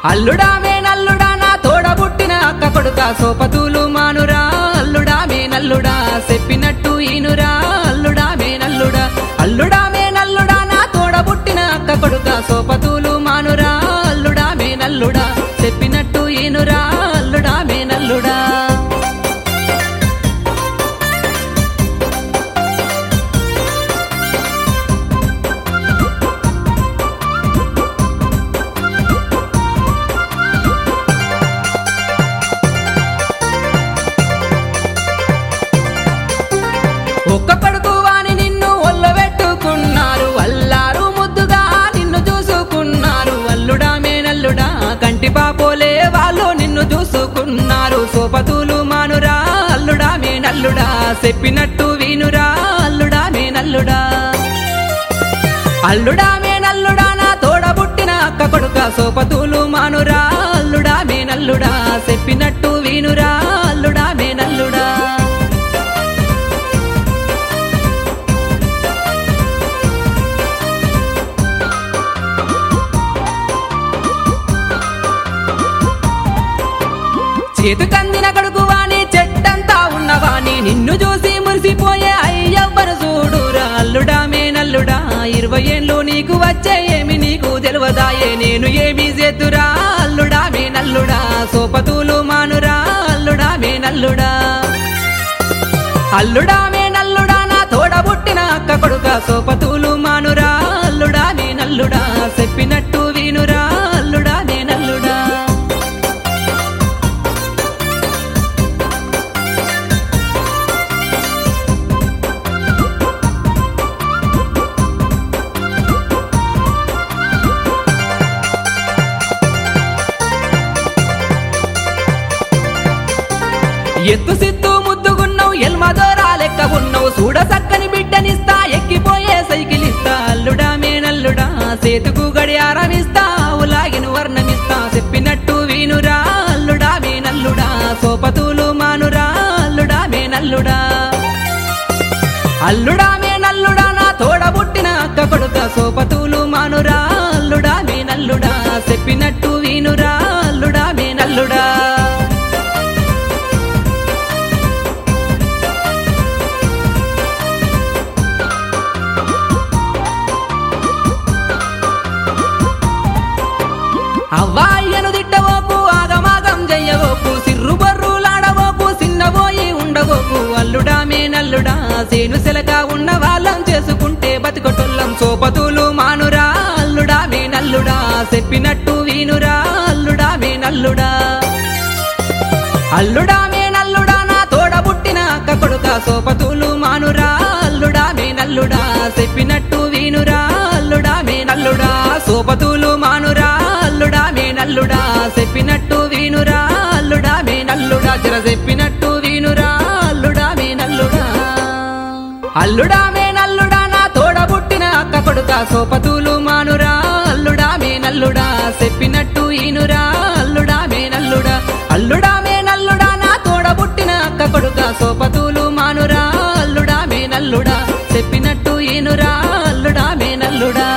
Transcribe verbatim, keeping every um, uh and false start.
అల్లుడా మే నల్లుడా నా తోడబుట్టిన అక్క కొడుక సోపతూలు మానురా అల్లుడా మే నల్లుడా చెప్పినట్టు ఈనురా అల్లుడా మే నల్లుడా అల్లుడా మే నల్లుడా నా తోడబుట్టిన అక్క కొడుక సోపతూలు మానురా అల్లుడా మే నల్లుడా చెప్పినట్టు ఈనురా అల్లుడా మే నల్లుడా ఒక్క కొడుకు వాని నిన్ను ఒళ్ళబెట్టుకున్నారు అల్లారు ముద్దుగా నిన్ను చూసుకున్నారు అల్లుడా మే నల్లుడా కంటి పాపోలే వాళ్ళు నిన్ను చూసుకున్నారు సోపతూలు మానురా అల్లుడా మే నల్లుడా చెప్పినట్టు వీనురా అల్లుడా మే నల్లుడా అల్లుడా మే నల్లుడా నా తోడబుట్టిన అక్క కొడుక సోపతూలు మానురా అల్లుడా మే నల్లుడా చెప్పినట్టు వీనురా అల్లుడా మే నల్లుడా చేతుకందిన కొడుకు వాణి చెట్టంతా ఉన్నవాణి నిన్ను చూసి మురిసిపోయే అయ్యవ్వరు చూడురా అల్లుడా మే నల్లుడా ఇరవై ఏళ్ళు నీకు వచ్చే ఏమి నీకు తెలివదాయే నేను ఏమి చేతురా అల్లుడా మే నల్లుడా సోపతూలు మానురా అల్లుడా మే నల్లుడా అల్లుడా మే నల్లుడా నా తోడబుట్టిన అక్క కొడుక సోపతూలు మానురా అల్లుడా మే నల్లుడా చెప్పినట్టు వీనురా అల్లుడా మే నల్లుడా ఎత్తు సిత్తు ముద్దుగున్నావు ఎల్మదోరా లెక్క ఉన్నావు చూడ సక్కని బిడ్డనిస్తా ఎక్కిపోయే సైకిల్ ఇస్తా అల్లుడా మే నల్లుడా సేతుకు గడియారమిస్తా ఉలాగిన వర్ణమిస్తా చెప్పినట్టు వీనురా అల్లుడా మే నల్లుడా సోపతూలు మానురా అల్లుడా మే నల్లుడా అల్లుడా మే నల్లుడా నా తోడబుట్టిన అక్క కొడుక సోపతూలు మానురా అల్లుడా మే నల్లుడా చెప్పినట్టు వీనురా అల్లుడా మే నల్లుడా అవ్వాయ్యను తిట్టవోకు ఆగమాగం చెయ్యవోకు సిర్రు బర్రులాడవోకు చిన్నబోయి ఉండవోకు అల్లుడా మే నల్లుడా సేను సెలగా ఉన్న వాళ్ళం చేసుకుంటే బతుకటొల్లం సోపతూలు మానురా అల్లుడా మే నల్లుడా చెప్పినట్టు వీనురా అల్లుడా మే నల్లుడా అల్లుడా మే నల్లుడా నా తోడబుట్టిన అక్క కొడుక సోపతూలు మానురా అల్లుడా మే నల్లుడా చెప్పినట్టు వీనురా అల్లుడా మే నల్లుడా సోపతూలు మానురా అల్లుడా మే నల్లుడా చెప్పినట్టు వీనురా అల్లుడా మే నల్లుడా జర చెప్పినట్టు వీనురా అల్లుడా మే నల్లుడా అల్లుడా మే నల్లుడా నా తోడబుట్టిన అక్క కొడుక సోపతూలు మానురా అల్లుడా మే నల్లుడా చెప్పినట్టు ఈనురా అల్లుడా మే నల్లుడా అల్లుడా మే నల్లుడా నా తోడబుట్టిన అక్క కొడుక సోపతూలు మానురా అల్లుడా మే నల్లుడా చెప్పినట్టు ఈనురా అల్లుడా మే నల్లుడా